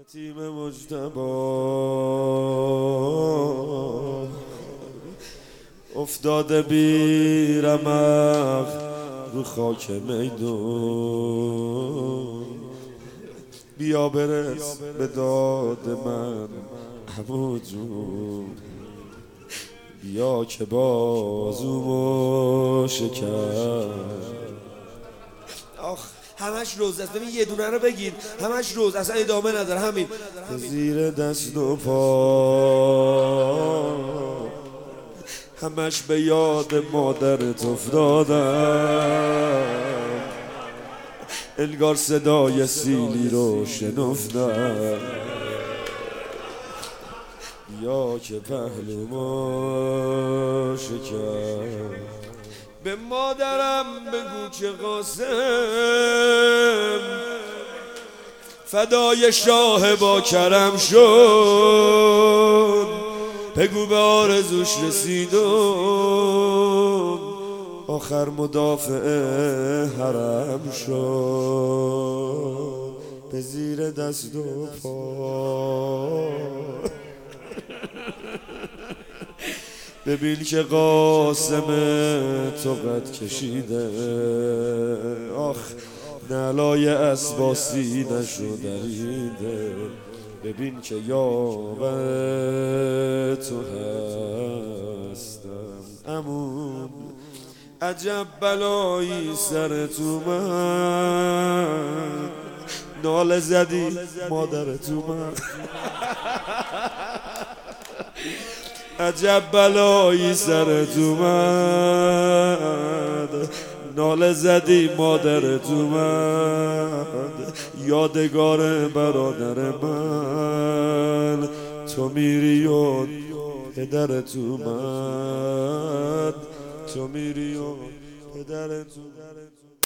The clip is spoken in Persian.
یتیم مجتبی افتاده بی رمق رو خاک میدون، بیا برس به داد من عمو جون، بیا که بازومو شکست. آخ همش روز است، ببین یه دونه رو بگیر همش روز، اصلا ادامه نداره همین. زیر دست و پا همش به یاد مادرت افتادم، انگار صدای سیلی رو شنفتم، بیا که پهلومو شکست. به مادرم بگو که قاسم فدای شاه با کرم شد، بگو به آرزوش رسیدم آخر مدافع حرم شد. به زیر دست و پا ببین که قاسم تو قد کشیده، آخ نعلای اسبا سینه‌شو دریده، ببین که یاور تو هستم عمو، عجب بلایی سرت اومد، ناله زدی مادرت اومد عجب بلایی سرت اومد، ناله زدی مادرت اومد، یادگار برادر من تو میری و پدرت اومد، تو میری و پدرت اومد.